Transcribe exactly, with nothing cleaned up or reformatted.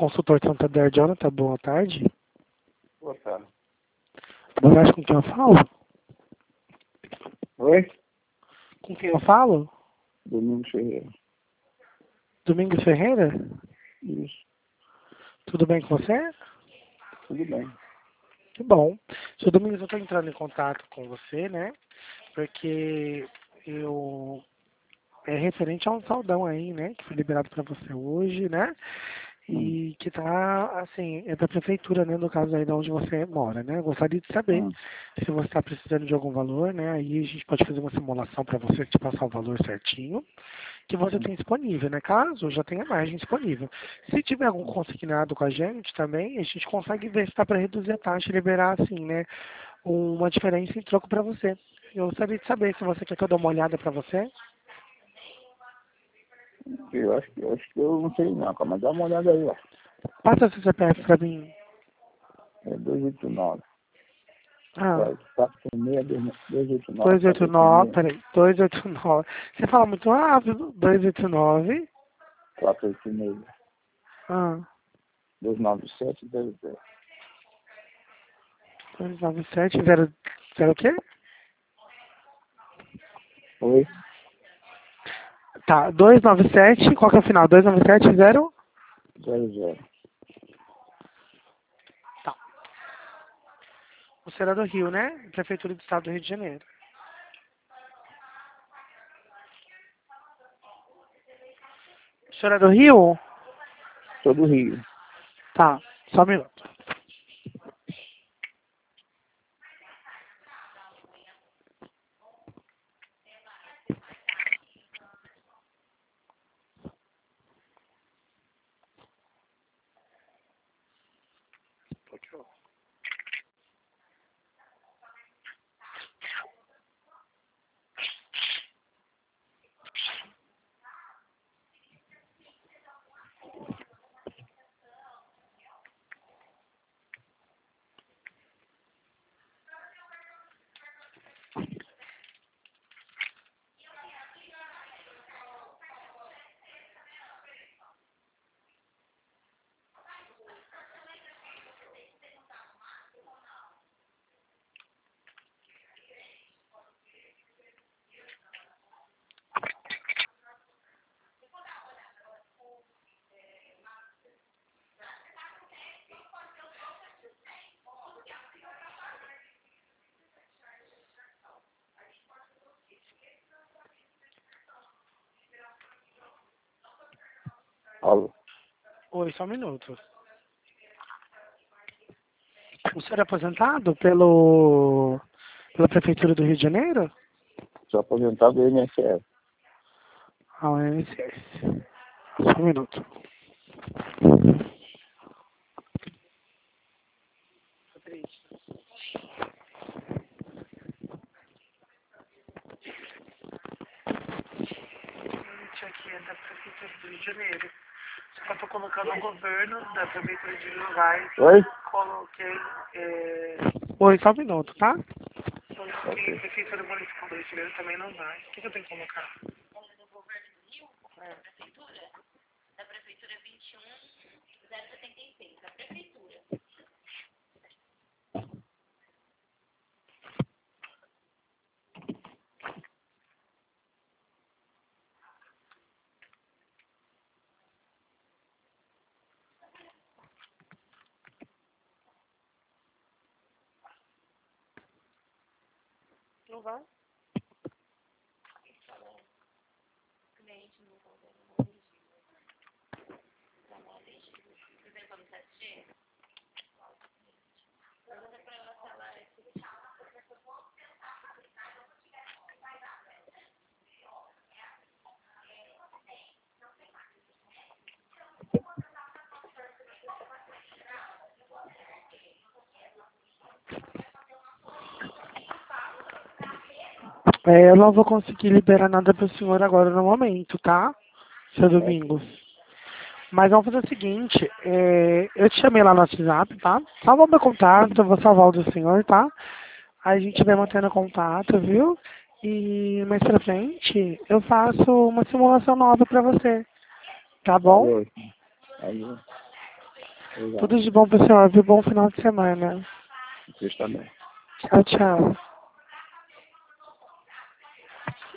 consultor Santander, Jonathan, boa tarde. Boa tarde. Boa tarde, com quem eu falo? Oi? Com quem eu falo? Domingos Ferreira. Domingos Ferreira? Isso, Tudo bem com você? tudo bem. Que bom. Seu Domingos, eu estou entrando em contato com você, né? Porque eu... É referente a um saldão aí, né? Que foi liberado para você hoje, né? Hum, E que tá, assim, é da prefeitura, né? No caso aí de onde você mora, né? Eu gostaria de saber hum, se você está precisando de algum valor, né? Aí a gente pode fazer uma simulação para você te passar o valor certinho que você hum. tem disponível, né? Caso já tenha margem disponível. Se tiver algum consignado com a gente também, a gente consegue ver se está para reduzir a taxa e liberar, assim, né? Uma diferença em troco para você. Eu gostaria de saber se você quer que eu dê uma olhada para você. Eu acho, que- eu acho que eu não sei não, cara, mas dá uma olhada aí, ó. Passa seu C P F para mim. É dois oito nove. Ah, quatro seis seis, dois oito nove, dois oito quatro oito nove, seis, peraí, dois oito nove. Você fala muito rápido. dois oito nove, quatro oito seis, ah, dois nove sete, zero zero. dois nove sete, zero, zero o quê? Oi? Tá, dois nove sete, qual que é o final? dois nove sete, zero? Zero zero. Tá. Você era do Rio, né? Prefeitura do Estado do Rio de Janeiro. O senhor é do Rio? Sou do Rio. Tá, só um minuto. Alô? Oi, só um minuto. O senhor é aposentado pelo, pela Prefeitura do Rio de Janeiro? Sou aposentado do I N S S. Ah, o I N S S. Só um minuto. Gente, aqui é da Prefeitura do Rio de Janeiro. Só que eu tô colocando o governo da Prefeitura de Minas Gerais. Oi? Coloquei. É... Oi, só um minuto, tá? Coloquei Ok. Prefeitura Municipal do Rio de Janeiro também não vai. O que, que eu tenho que colocar? É. Não vai? É, eu não vou conseguir liberar nada pro senhor agora no momento, tá? Seu Domingos. Mas vamos fazer o seguinte, é, eu te chamei lá no WhatsApp, tá? Salva o meu contato, eu vou salvar o do senhor, tá? Aí a gente vai mantendo contato, viu? E mais pra frente, eu faço uma simulação nova pra você, tá bom? Alô? Alô? Exato. Tudo de bom pro senhor, viu? Bom final de semana. Vocês também. Tchau, tchau.